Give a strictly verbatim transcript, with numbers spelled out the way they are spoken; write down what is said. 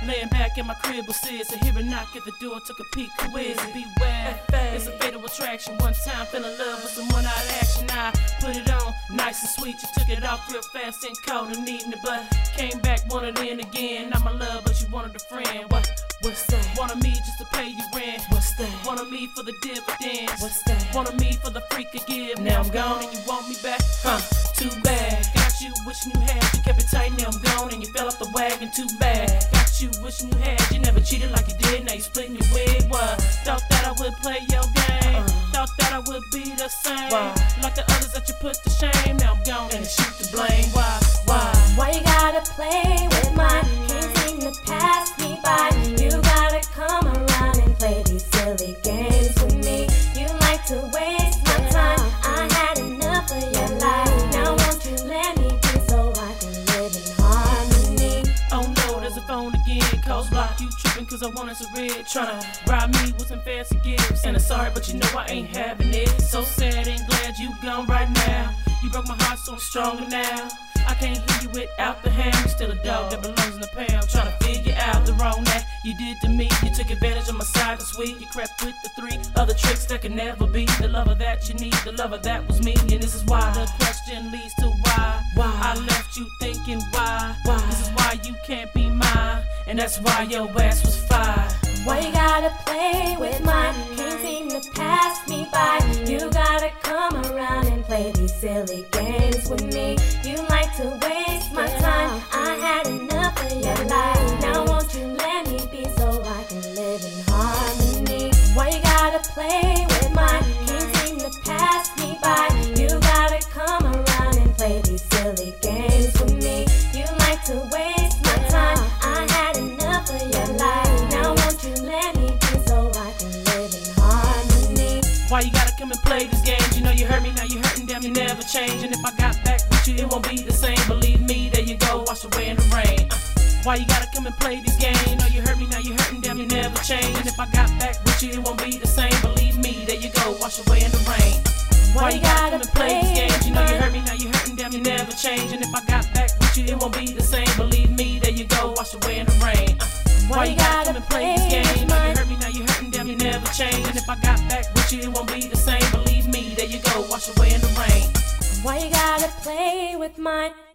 Laying back in my crib with sis, I hear a knock at the door, took a peek, who is it? Beware, it's a fatal attraction. One time fell in love with someone out of action. I put it on, nice and sweet. You took it off real fast and cold and needing it, but came back, wanted in again. Not my love, but you wanted a friend. What? What's that? Wanted me just to pay you rent. What's that? Wanted me for the dividends. What's that? Wanted me for the free could give. Now I'm gone and you want me back? Huh? Too bad. Got you wishing you had. You kept it tight, now I'm gone and you fell off the wagon. Too bad. Got you wishing you had. You never cheated like you did. Now you splitting your wig. What? Thought that I would play your game. Uh, Thought that I would be the same. Why? Like the others that you put to shame. Now I'm gone and shoot the blame. Why? Why? Why you gotta play with mine? Can't seem to pass me by. You gotta come around and play these silly games with me. You like to waste my time. I had enough of your life. Now won't you let me be so I can live in harmony? Oh no, there's a phone again. Coast block, you tripping cause I wanted to red. Tryna bribe me with some fancy gifts. And I'm sorry, but you know I ain't having it. So sad and glad you gone right now. You broke my heart, so I'm stronger now. I can't hear you without the ham. You're still a dog that belongs in the pound. Trying to figure out the wrong that you did to me. You took advantage of my side of sweet. You crept with the three other tricks that could never be the lover that you need, the lover that was me. And this is why the question leads to why. Why I left you thinking why. Why this is why you can't be mine. And that's why your ass was fired. Why you gotta play with mine? Can't seem to pass me by. You gotta come around and play these silly games with me. You like to waste my time. I had enough of your life. Now won't you let me be so I can live in harmony? Why you gotta play with mine? Can't seem to pass me by. You gotta come around and play these silly games with me. You like to waste my time. I had enough of your life. Now won't you let me be so I can live in harmony? Why you gotta come and play these games? You know you hurt me, now you hurting, damn you never change. And if I got back with you, it won't be the same. Believe me, there you go, wash away in the rain. uh. Why you gotta come and play these games? You know you hurt me, now you hurting, damn you never change. And if I got back with you, it won't be the same. Believe me, there you go, wash away in the rain. Why you gotta come and play these games? You know you hurt me, now you hurting, damn you never change. And if I got back with you, it won't be the same. Believe me, there you go, wash away in the rain. uh. Why you gotta come and play these games? You know you hurt me, now you hurting, damn you never change. And if I got back with you, it won't be the same. Believe me, there you go, wash away in the rain. Why you gotta play with mine?